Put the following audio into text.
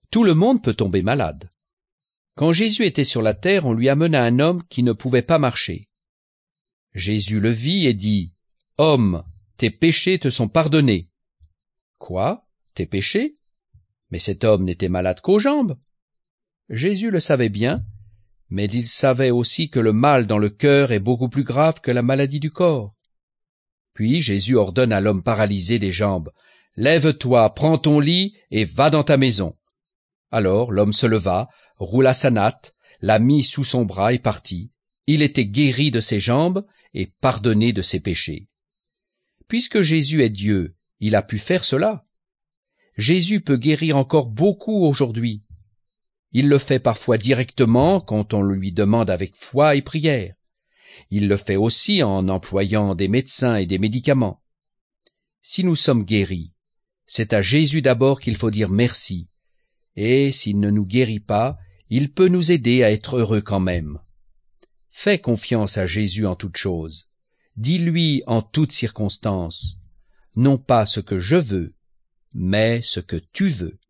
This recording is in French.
Tout le monde peut tomber malade. Quand Jésus était sur la terre, on lui amena un homme qui ne pouvait pas marcher. Jésus le vit et dit, « Homme, tes péchés te sont pardonnés. » « Quoi, tes péchés ? Mais cet homme n'était malade qu'aux jambes. » Jésus le savait bien, mais il savait aussi que le mal dans le cœur est beaucoup plus grave que la maladie du corps. Puis Jésus ordonne à l'homme paralysé des jambes, « Lève-toi, prends ton lit et va dans ta maison. » Alors l'homme se leva, roula sa natte, la mit sous son bras et partit. Il était guéri de ses jambes et pardonné de ses péchés. Puisque Jésus est Dieu, il a pu faire cela. Jésus peut guérir encore beaucoup aujourd'hui. Il le fait parfois directement quand on lui demande avec foi et prière. Il le fait aussi en employant des médecins et des médicaments. Si nous sommes guéris, c'est à Jésus d'abord qu'il faut dire merci. Et s'il ne nous guérit pas, il peut nous aider à être heureux quand même. Fais confiance à Jésus en toutes choses. Dis-lui en toutes circonstances, non pas ce que je veux, mais ce que tu veux.